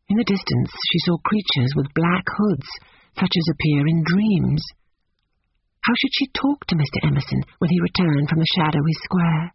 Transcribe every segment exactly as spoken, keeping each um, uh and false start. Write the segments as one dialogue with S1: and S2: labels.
S1: In the distance she saw creatures with black hoods, such as appear in dreams. How should she talk to Mister Emerson when he returned from the shadowy square?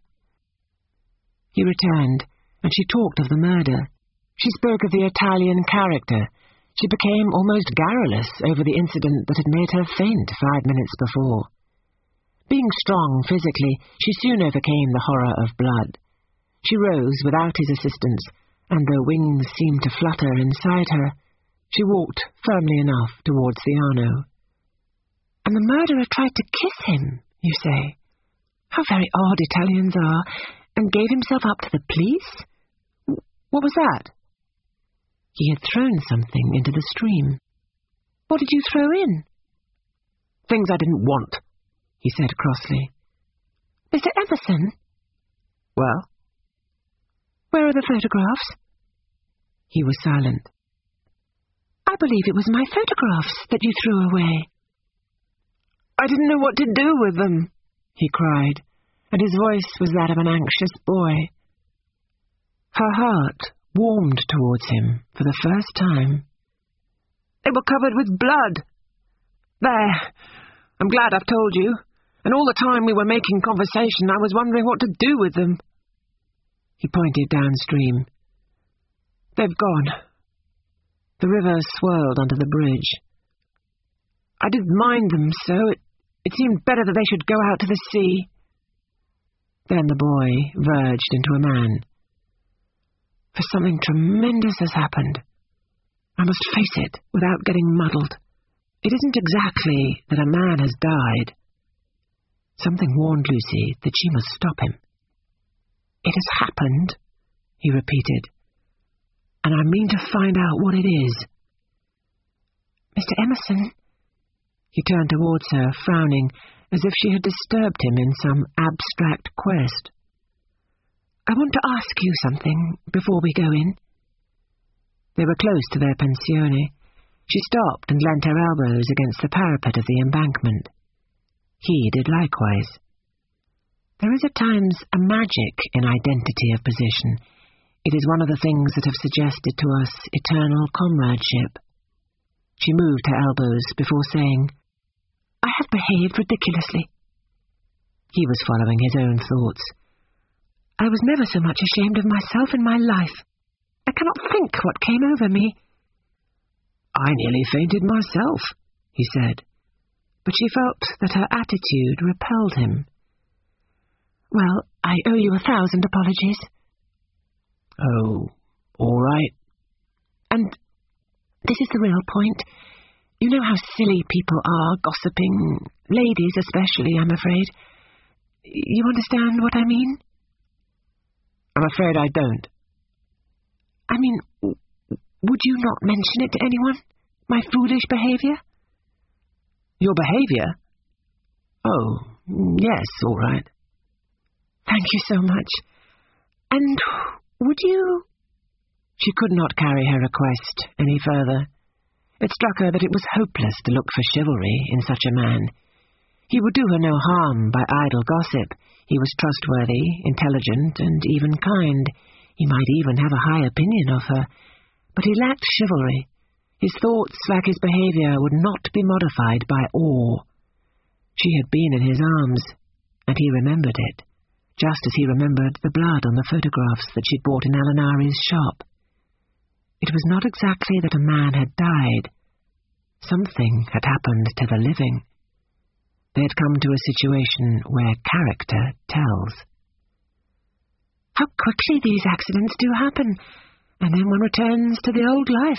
S1: He returned, and she talked of the murder. She spoke of the Italian character. She became almost garrulous over the incident that had made her faint five minutes before. Being strong physically, she soon overcame the horror of blood. She rose without his assistance, and though wings seemed to flutter inside her, she walked firmly enough towards the Arno. And the murderer tried to kiss him, you say? How very odd Italians are, and gave himself up to the police? What was that? He had thrown something into the stream. What did you throw in? Things I didn't want, he said crossly. Mister Emerson? Well? Where are the photographs? He was silent. I believe it was my photographs that you threw away. I didn't know what to do with them, he cried, and his voice was that of an anxious boy. Her heart warmed towards him for the first time. They were covered with blood. There, I'm glad I've told you, and all the time we were making conversation I was wondering what to do with them. He pointed downstream. They've gone. The river swirled under the bridge. I didn't mind them so. It, it seemed better that they should go out to the sea. Then the boy verged into a man. For something tremendous has happened. I must face it without getting muddled. It isn't exactly that a man has died. Something warned Lucy that she must stop him. It has happened, he repeated, and I mean to find out what it is. Mister Emerson? He turned towards her, frowning, as if she had disturbed him in some abstract quest. I want to ask you something before we go in. They were close to their pensione. She stopped and leant her elbows against the parapet of the embankment. He did likewise. There is at times a magic in identity of position. It is one of the things that have suggested to us eternal comradeship. She moved her elbows before saying, I have behaved ridiculously. He was following his own thoughts. I was never so much ashamed of myself in my life. I cannot think what came over me. I nearly fainted myself, he said, but she felt that her attitude repelled him. Well, I owe you a thousand apologies. Oh, all right. And this is the real point. You know how silly people are, gossiping, ladies especially, I'm afraid. You understand what I mean? I'm afraid I don't. I mean, would you not mention it to anyone? My foolish behaviour? Your behaviour? Oh, yes, all right. Thank you so much. And would you... She could not carry her request any further. It struck her that it was hopeless to look for chivalry in such a man. He would do her no harm by idle gossip. He was trustworthy, intelligent, and even kind. He might even have a high opinion of her. But he lacked chivalry. His thoughts, like his behaviour, would not be modified by awe. She had been in his arms, and he remembered it, just as he remembered the blood on the photographs that she'd bought in Alinari's shop. It was not exactly that a man had died. Something had happened to the living. They had come to a situation where character tells. How quickly these accidents do happen, and then one returns to the old life.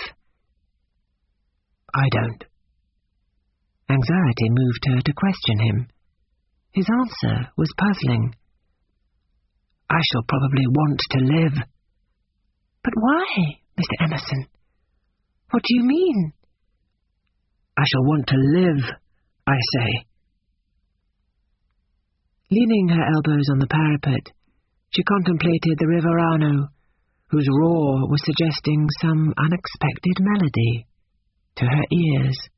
S1: I don't. Anxiety moved her to question him. His answer was puzzling. I shall probably want to live. But why, Mister Emerson? What do you mean? I shall want to live, I say. Leaning her elbows on the parapet, she contemplated the river Arno, whose roar was suggesting some unexpected melody to her ears.